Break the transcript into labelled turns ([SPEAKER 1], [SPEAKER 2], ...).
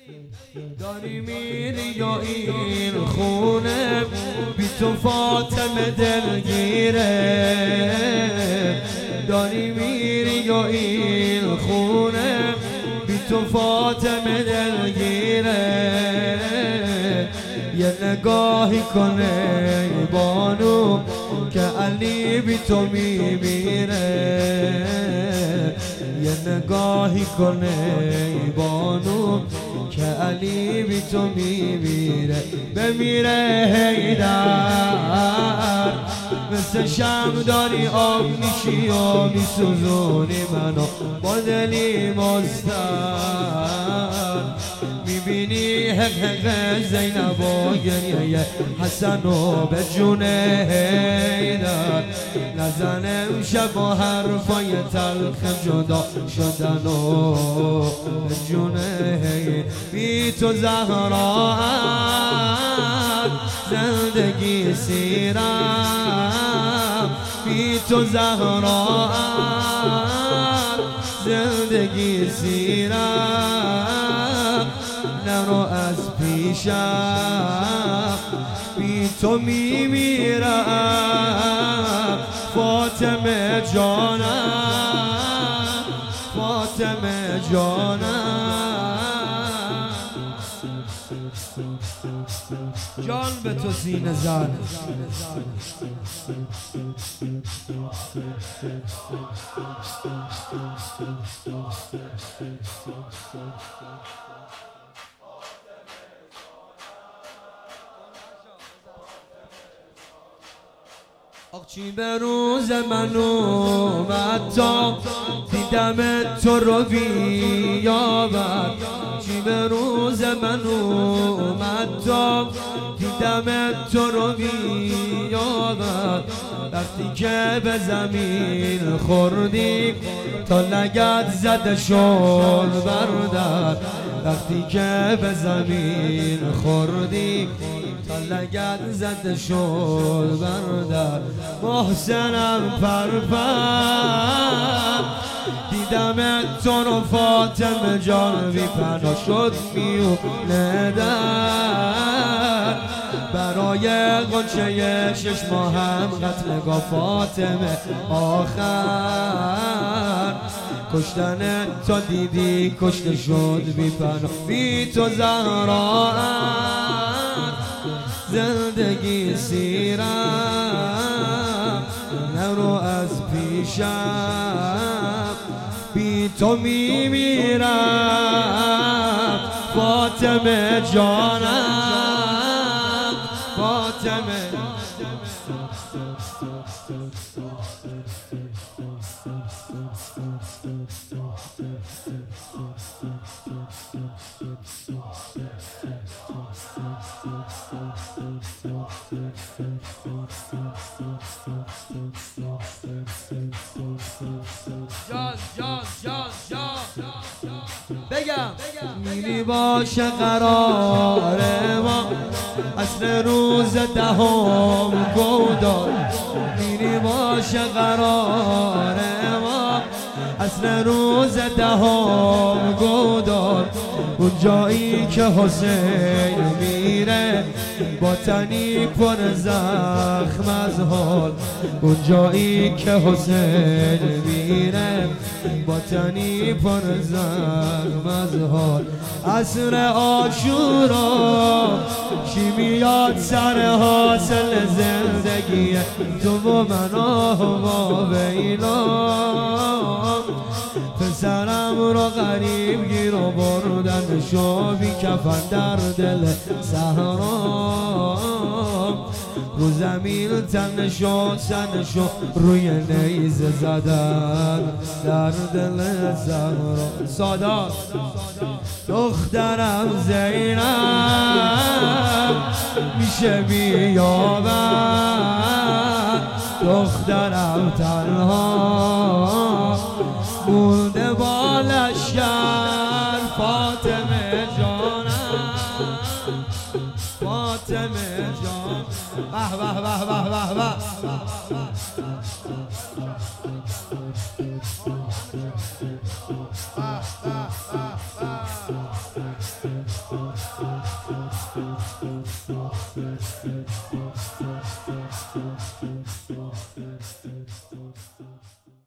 [SPEAKER 1] داری میری یا این خونه بی تو فاطمه دلگیره؟ داری میری یا این خونه بی تو فاطمه دلگیره؟ یه نگاهی کنه بانو که علی بی تو میمیره. یه نگاهی کنه بانو که علی بی تو میمیره. بمیره حیدر مثل شم داری آب میشی و میسوزونی منو با دلی مستر. میبینی حق حق زینب و گریه حسن و به جون حیدر. نزن امشب و حرفای تلخ جدا شدن و به جون حیدر. بی تو زهرا زندگی سیرم، بی تو زهرا زندگی سیرم. نرو از پیشم بی تو میمیرم. فاطمه جانم، فاطمه جانم. جان به تو سینه زن. آخ چی به روز من اومد تا دیدم تو رو بیابد. چی به روز من اومد تا دیدم تو رو بیابد. وقتی که به زمین خوردی تا لگد زده شد بردر. وقتی که به زمین خوردی تا لگد زده شد بردر. محسنم پرپر دیدم تو رو فاطمه جان بی پناه شد میونه در. برای غنچه 6 ماهم قتلگاه فاطمه آخر. کشتن تو دیدی کشته شد بی پناه. بی تو زهرا زندگی سیرم. نرو از پیشم بی تو میمیرم. فاطمه جانم، فاطمه. بگم میری باشه قرار ما اصل روز 10 گودال. میری باشه قرار ما اصل روز 10 گودال. اون جایی که حسین میره با تنی پر زخم از حال. اون جایی که حسین میره با تنی پر زخم از حال. عصر عاشورا چی میاد سر حاصل زندگی تو و من و ویلا. پسرم رو غریب گیر و بردن شو بی کفن در دل صحرا. رو زمین تنشو سنشو روی نیزه زدن در دل صحرا. سادات دخترم زینب میشه بیابد. دخترم تنها مونده با لشکر. فاطمه جانم، فاطمه جان. به به به به به به.